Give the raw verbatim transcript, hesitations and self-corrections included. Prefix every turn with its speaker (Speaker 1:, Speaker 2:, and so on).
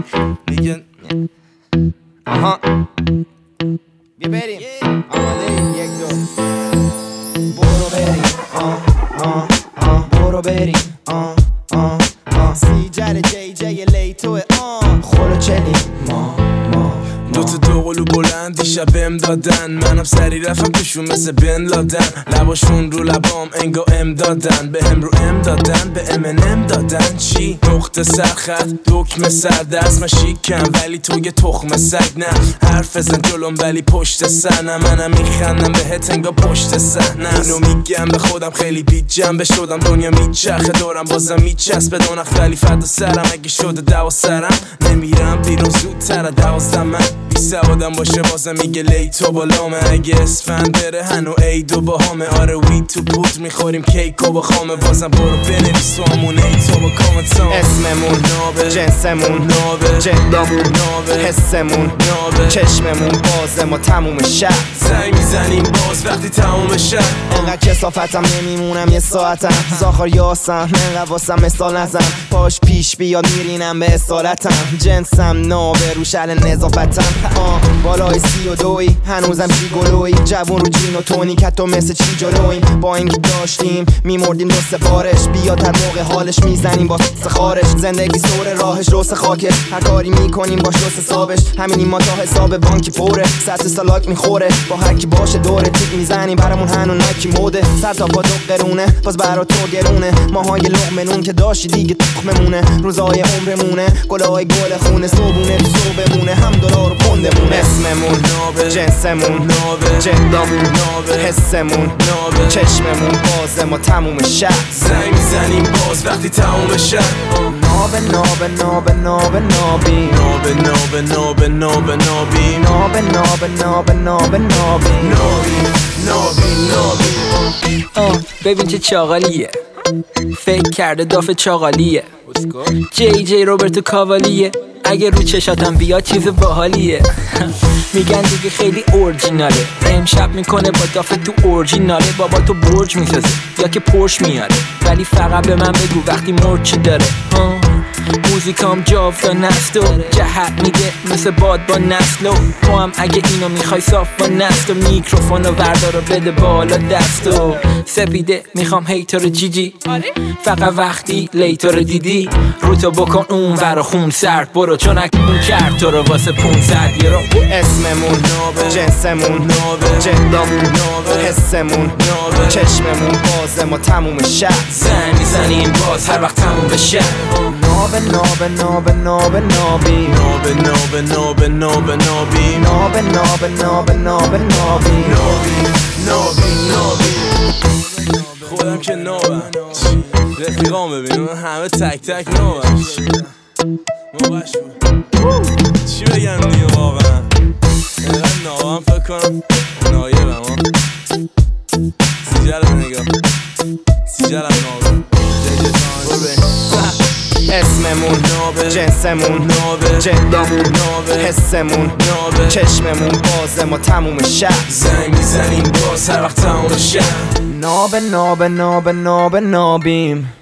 Speaker 1: میگن آها بیا بریم آماده ایم یک دو برو بریم آه آه آه برو بریم آه آه آه سیجر جی جی لیتوه آه خورو چلی ما ما
Speaker 2: دوتا دوقلو بلند دیشب بهم دادن، منم سری رفتم توشون مثل بن لادن. لباشون رو لبام انگا ام دادن، به هم رو ام دادن، به ام ان ام دادن. چی؟ نقطه سرخط دکمه سردست، من شیکم ولی تو یه تخم سگ. نه حرف بزن جلوم ولی پشت سنم، منم میخندم بهت انگا پشت صحنه. اینو میگم به خودم خیلی بی جنبه شدم، دنیا میچرخه دورم بازم میچسبه دونخ ولی فدا سرم. اگه شده دوا سرم نمیرم بیرون زودتر دوازدم. من بی سوادم باشه بازم میگه لیتو بالامه، اگه اسفند بره هنو ایدو با همه. آره وی تو پودر میخوریم کیکو با خامه، بازم برو بنویس تو همون ایتو با کامنتام.
Speaker 1: اسممون نابه، جنسمون نابه، جندمون نابه، حسمون نابه، چشممون بازه ما تموم شب
Speaker 2: زنگ میزنیم باز وقتی تموم شب.
Speaker 1: انقدر کسافتم نمیمونم یه ساعتم، زاخار یاسم انقدر واسم مثال نزن. پاش پیش بیاد میرینم به اصالتم، جنسم نابه روشل نظافتم. آه بالای سی و دوی هنوزم چی گلوی، جوون رو جین و تونی که تو مثل چی جلویم. با اینکه داشتیم میمردیم دست بارش، بیاد هر موقع حالش میزنیم با خارش. زندگی سور راهش روس خاکه، هر کاری میکنیم باش روس حسابش. همینیم ما تا حساب بانکی پره، سطح سالاک میخوره با هر کی باشه دوره. تیک میزنیم برامون هنو نکی موده، سر تا پا دو قرونه باز برا تو گرونه. ماهای لقمه نون که داشتی دیگه تخممونه، روزای عمرمونه گلای گل خونه. صبونه تو صبحمونه هم دلار و پوندمونه. اسممون نابه، جنسمون نابه، جندمون نابه، حسمون نابه، چشممون بازه ما تموم شب
Speaker 2: زنگ میزنیم باز وقتی تموم شب.
Speaker 1: نابه نابه نابه نابه نابی،
Speaker 2: نابه نابه نابه نابه نابی،
Speaker 1: نابه نابه نابه نابه نابی،
Speaker 2: نابی نابی نابی.
Speaker 3: آه ببین چه چاقالیه، فکر کرده داف چاقالیه. جی جی روبرتو کاوالیه، اگه رو چشاتم بیاد چیز باحالیه. میگن دیگه خیلی اورجیناله، امشب میکنه با داف تو اورجیناله. بابا تو برج میسازه یا که پرش میاره، ولی فقط به من بگو وقتی مرد چی داره. موزیکام جاودان است و جهت میده مثل باد با نسلو. تو هم اگه اینو میخوای صاف با نست و میکروفونو وردار و بده بالا دستو. سپیده میخوام هیتر جی جی، فقط وقتی لیتر دیدی رو تو بکن اون ور خون سرد برو، چون اون کرد تو رو واسه پونصد یورو.
Speaker 1: اسممون نابه، جنسمون نابه، جندمون نابه، حسمون نابه، چشممون بازه ما تموم شب
Speaker 2: زنگ میزنیم باز هر وقت تموم بشه.
Speaker 1: نابه نابه نابه نابه نابی،
Speaker 2: نابه نابه نابه نابه نابی،
Speaker 1: نابه نابه نابه نابه نابی،
Speaker 2: نابی نابی نابی. خودم که نابم، رفیقام ببین همه تک تک نابم. موقعش بود چی بگم دیگه واقعا، اینقدر نابم فکر کنم نایبم ها. سیجرم نگاه، سیجرم نابم.
Speaker 1: اسممون نابه، جنسمون نابه، جندمون نابه، حسمون نابه، چشممون بازه ما تموم شب
Speaker 2: زنگ میزنیم باز هر وقت تموم شب.
Speaker 1: نابه نابه نابه نابه نابیم.